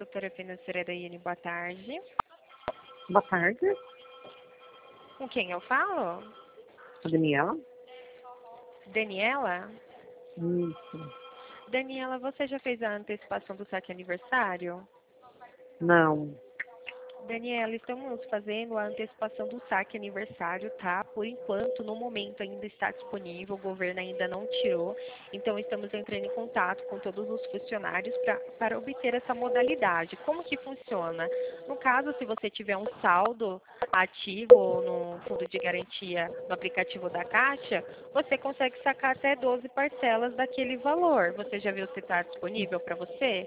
consultora financeira da INE. Boa tarde. Boa tarde, Com quem eu falo? a Daniela. Daniela? Isso. Daniela, você já fez a antecipação do saque aniversário? Não. Daniela, estamos fazendo a antecipação do saque aniversário, tá? Por enquanto, no momento ainda está disponível, o governo ainda não tirou, então estamos entrando em contato com todos os funcionários para obter essa modalidade. Como que funciona? No caso, se você tiver um saldo ativo no fundo de garantia no aplicativo da Caixa, você consegue sacar até 12 parcelas daquele valor. Você já viu se está disponível para você?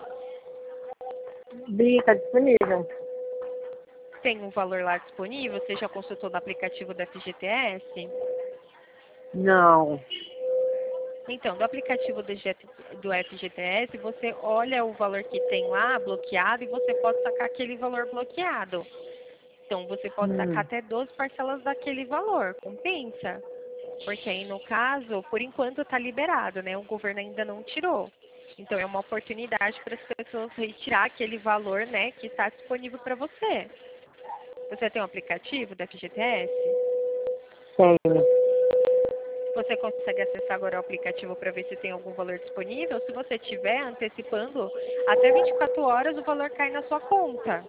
Bi, está disponível. Tem um valor lá disponível? Você já consultou no aplicativo da FGTS? Não. Então, do aplicativo do FGTS, você olha o valor que tem lá bloqueado e você pode sacar aquele valor bloqueado. Então, você pode sacar até 12 parcelas daquele valor. Compensa? Porque aí, no caso, por enquanto está liberado, né? O governo ainda não tirou. Então, é uma oportunidade para as pessoas retirar aquele valor, né, que está disponível para você. Você tem um aplicativo da FGTS? Tenho. Você consegue acessar agora o aplicativo para ver se tem algum valor disponível? Se você tiver antecipando, até 24 horas o valor cai na sua conta.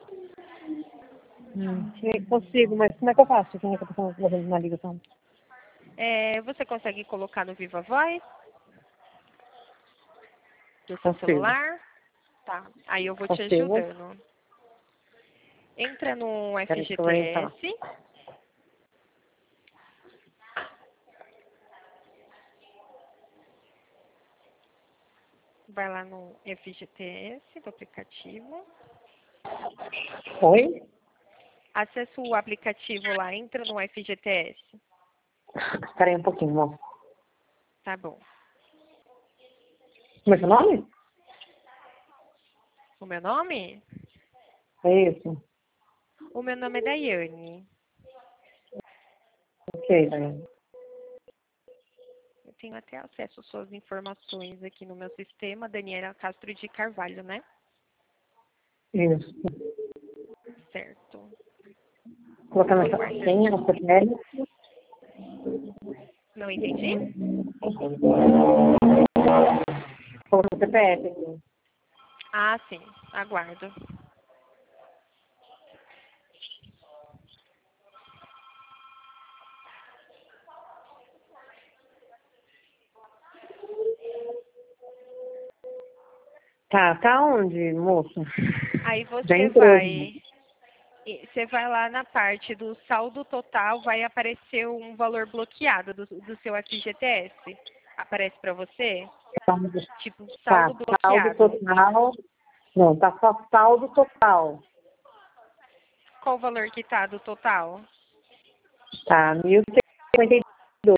Sim, consigo, mas como é que eu faço? Como é que eu estou fazendo uma ligação? Você consegue colocar no Viva Voz do seu Consigo. celular? Tá. Aí eu vou te Consigo. ajudando. Entra no Peraí que eu vou entrar. FGTS. Vai lá no FGTS do aplicativo. Oi? Acessa o aplicativo lá, entra no FGTS. Espera aí um pouquinho, moço. Tá bom. Como é seu nome? O meu nome? É isso. O meu nome é Daiane. Ok, Daniela. Eu tenho até acesso às suas informações aqui no meu sistema, Daniela Castro de Carvalho, né? Isso. Certo. Colocando Vou essa aguardando. senha no CPL. Não entendi? Colocando o CPF aqui. Ah, sim. Aguardo. Tá onde, moço? Aí Já você entrou. vai lá na parte do saldo total, vai aparecer um valor bloqueado do seu FGTS. Aparece para você? Tipo, saldo Tá, saldo bloqueado. total. Não, tá só saldo total. Qual o valor que tá do total? Tá, 1.152.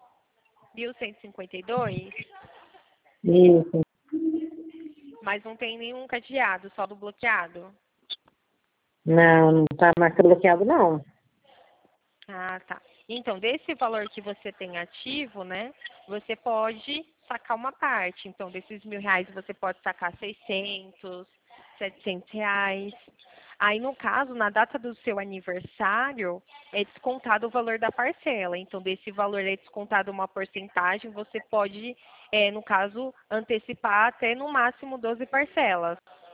1.152? Isso. Mas não tem nenhum cadeado, saldo bloqueado. Não tá mais bloqueado, não. Ah, tá. Então, desse valor que você tem ativo, né, você pode sacar uma parte. Então, desses R$ 1.000, você pode sacar 600, R$ 700. Aí, no caso, na data do seu aniversário, é descontado o valor da parcela. Então, desse valor é descontado uma porcentagem. Você pode, no caso, antecipar até no máximo 12 parcelas.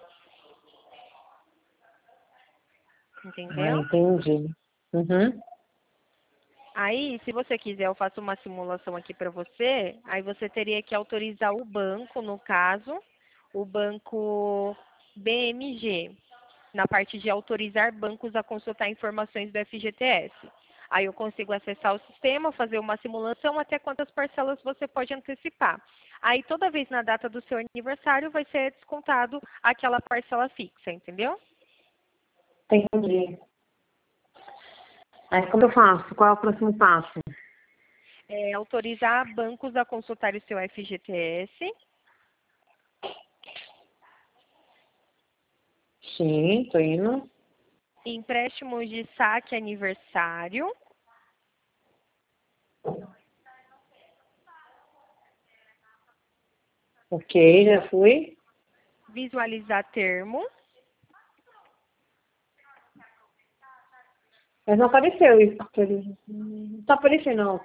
Ah, Entendeu? entendi. Uhum. Aí, se você quiser, eu faço uma simulação aqui para você. Aí você teria que autorizar o banco, no caso, o banco BMG, na parte de autorizar bancos a consultar informações do FGTS. Aí eu consigo acessar o sistema, fazer uma simulação até quantas parcelas você pode antecipar. Aí toda vez na data do seu aniversário vai ser descontado aquela parcela fixa, entendeu? Entendi. Aí como eu faço? Qual é o próximo passo? Autorizar bancos a consultar o seu FGTS. Sim, tô indo. Empréstimos de saque aniversário, Ok, já fui. visualizar termo, Mas não apareceu isso. Não tá aparecendo, não.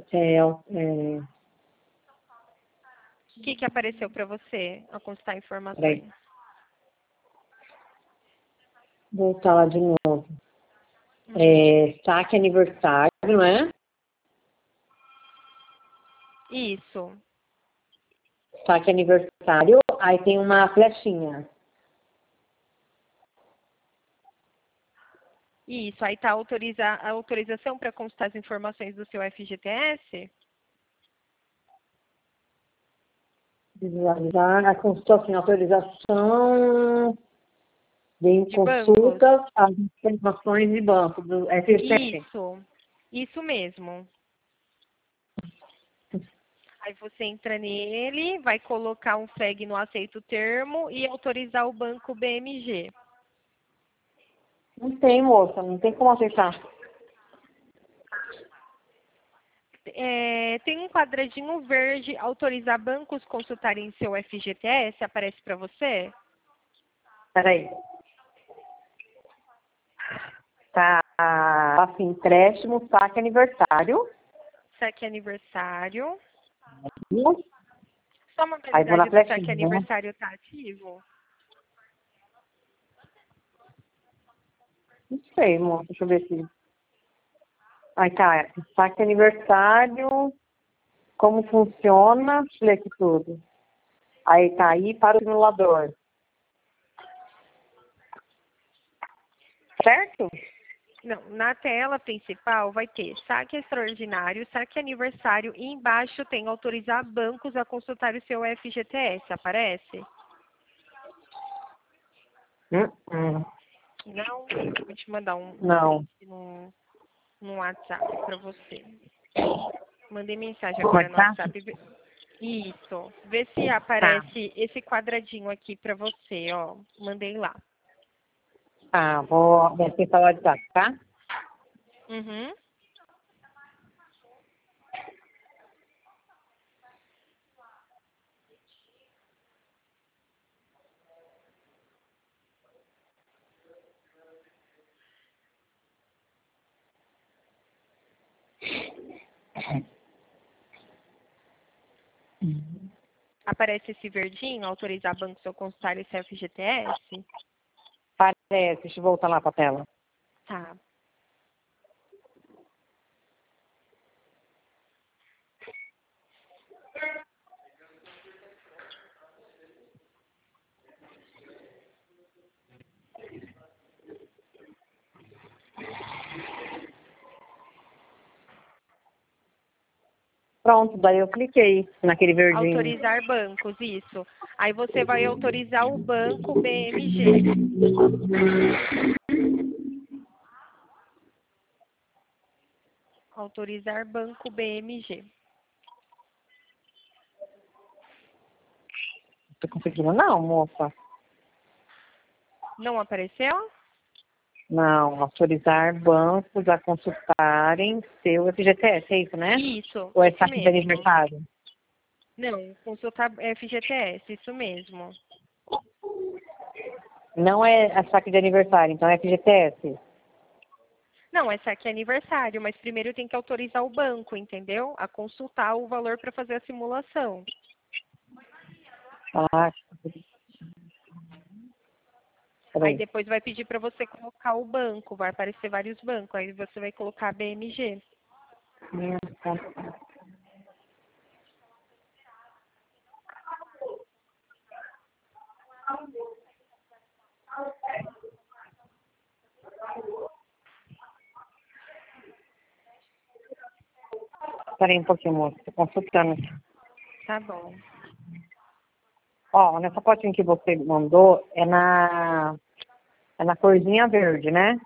O que apareceu para você ao consultar Peraí, informações? voltar lá de novo. Uhum. Saque aniversário, não é? Isso. Saque aniversário, aí tem uma flechinha. Isso. Aí tá a autorização para consultar as informações do seu FGTS? Visualizar, a consultação, autorização de De bancos? consultas às informações de banco do FGTS. Isso mesmo. Aí você entra nele, vai colocar um flag no aceito termo e autorizar o banco BMG. Não tem, moça, não tem como acessar. Tem um quadradinho verde, autorizar bancos consultarem seu FGTS, aparece para você? Peraí. Tá, assim, empréstimo, saque aniversário. Saque aniversário. Isso. Só uma Aí vou na modalidade do saque flechinha, né? aniversário está ativo? Não sei, moça, deixa eu ver se... Aí tá, saque aniversário, como funciona, deixa eu ler aqui tudo. Aí tá aí para o simulador. Certo? Não, na tela principal vai ter saque extraordinário, saque aniversário e embaixo tem autorizar bancos a consultar o seu FGTS, aparece? Hum. Não? Vou te mandar um Não. print no WhatsApp para você. Mandei mensagem Como é agora que no tá? WhatsApp. Isso. Vê se Tá. aparece esse quadradinho aqui para você, ó. Mandei lá. Tá, vou acessar o WhatsApp, tá? Uhum. Aparece esse verdinho, autorizar bancos a consultar esse FGTS? Parece, deixa eu voltar lá pra tela. Tá. Pronto, daí eu cliquei naquele verdinho. Autorizar bancos, isso. Aí você vai autorizar o banco BMG. Autorizar banco BMG. Não tô conseguindo não, moça. Não apareceu? Não, autorizar bancos a consultarem seu FGTS, é isso, né? Ou é Isso saque de mesmo. aniversário? Não, consultar FGTS, isso mesmo. Não é saque de aniversário, então é FGTS. Não, essa aqui é aniversário, mas primeiro tem que autorizar o banco, entendeu? A consultar o valor para fazer a simulação. Ah, Aí peraí. depois vai pedir para você colocar o banco, vai aparecer vários bancos, aí você vai colocar BMG. Peraí um pouquinho, moça. Tô consultando. Tá bom. Ó, nessa fotinha que você mandou, é na corzinha verde, né?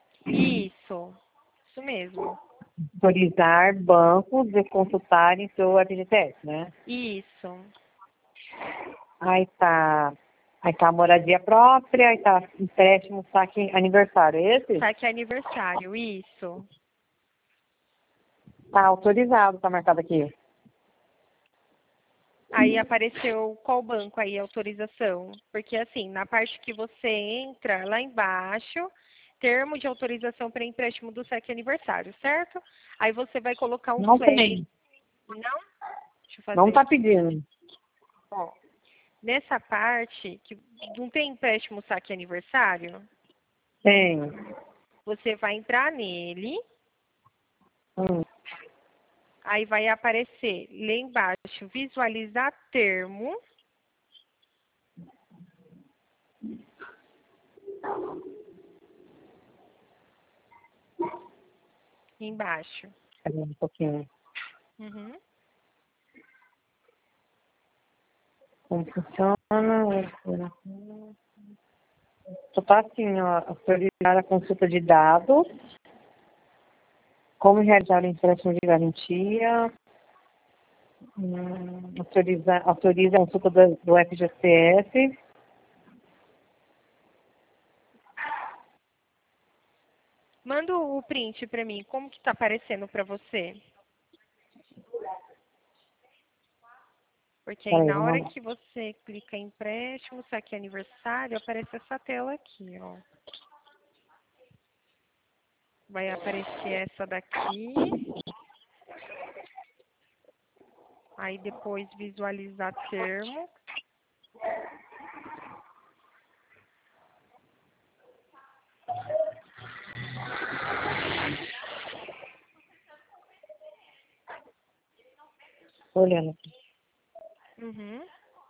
Isso mesmo. Autorizar bancos de consultarem seu FGTS, né? Isso. Aí tá, aí tá a moradia própria, aí tá empréstimo, saque aniversário, é esse? Saque aniversário, isso. Tá autorizado, tá marcado aqui. Aí apareceu qual banco aí, a autorização? Porque assim, na parte que você entra, lá embaixo, termo de autorização para empréstimo do saque aniversário, certo? Aí você vai colocar um Não flag. tem. Não? Deixa eu fazer. Não tá pedindo. Ó, nessa parte, que não tem empréstimo saque aniversário, Tem. você vai entrar nele, Hum. aí vai aparecer lá embaixo, visualizar termo. Embaixo. Cadê um pouquinho? Uhum. Como funciona? Só tá assim, ó, autorizar a consulta de dados, como realizar o empréstimo de garantia, autoriza a consulta do FGCS. Manda o print para mim. Como que está aparecendo para você? Porque aí Peraí, na hora que você clica em empréstimo, saque aniversário, aparece essa tela aqui, ó. Vai aparecer essa daqui. Aí depois visualizar termo. olhando aqui. Uhum.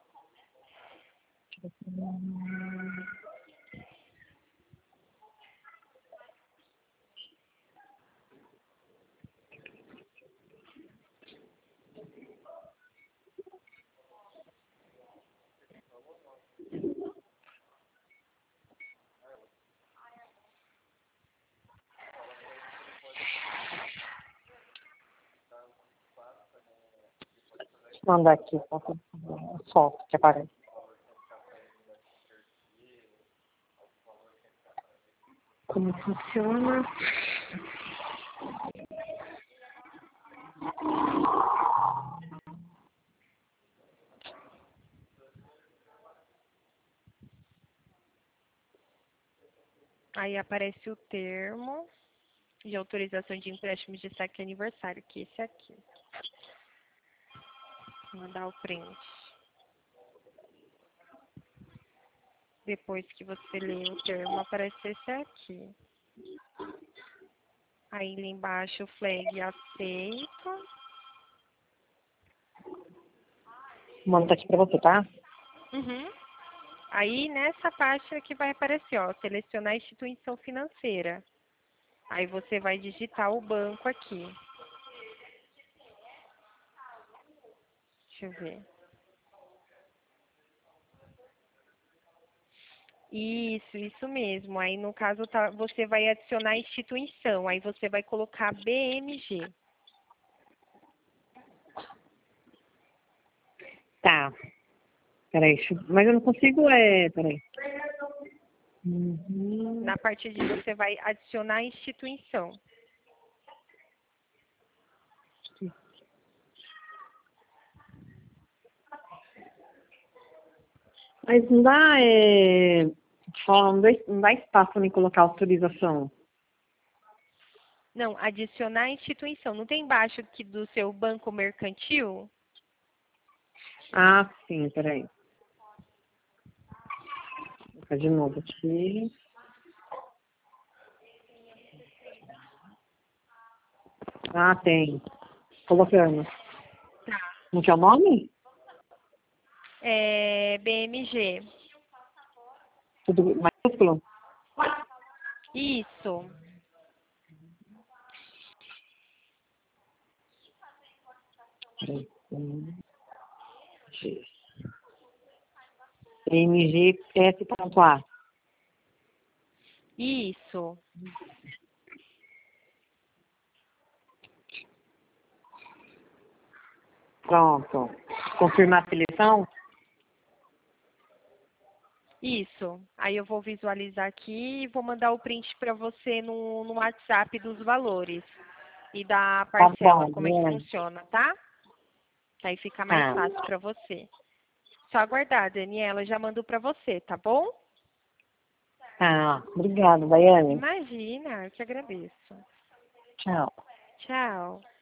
Deixa eu mandar aqui a foto que aparece. Como funciona? Aí aparece o termo de autorização de empréstimo de saque aniversário, que é esse aqui. Vou mandar o print. Depois que você lê o termo, aparece esse aqui. Aí lá embaixo o flag aceito. Manda aqui pra você, tá? Uhum. Aí nessa parte aqui vai aparecer, ó, selecionar a instituição financeira. Aí você vai digitar o banco aqui. Deixa eu ver. Isso mesmo. Aí no caso tá, você vai adicionar a instituição. Aí você vai colocar BMG. Tá. Peraí, mas eu não consigo, peraí. Uhum. Na parte de você vai adicionar a instituição. Mas não dá, não dá espaço para me colocar autorização. Não, adicionar a instituição. Não tem embaixo aqui do seu banco mercantil? Ah, sim, peraí. Vou ficar de novo aqui. Ah, tem. Colocando. Tá. Não que é o nome? É BMG. Tudo maiúsculo? Isso. Peraí. MGS.A. Isso. Pronto. Confirmar a seleção? Isso. Aí eu vou visualizar aqui e vou mandar o print para você no WhatsApp dos valores e da Tá parcela, bom, como é que né? funciona, tá? Aí fica mais Tá. fácil para você. Só aguardar, Daniela, já mando para você, tá bom? Ah, obrigada, Daiane. Imagina, eu te agradeço. Tchau. Tchau.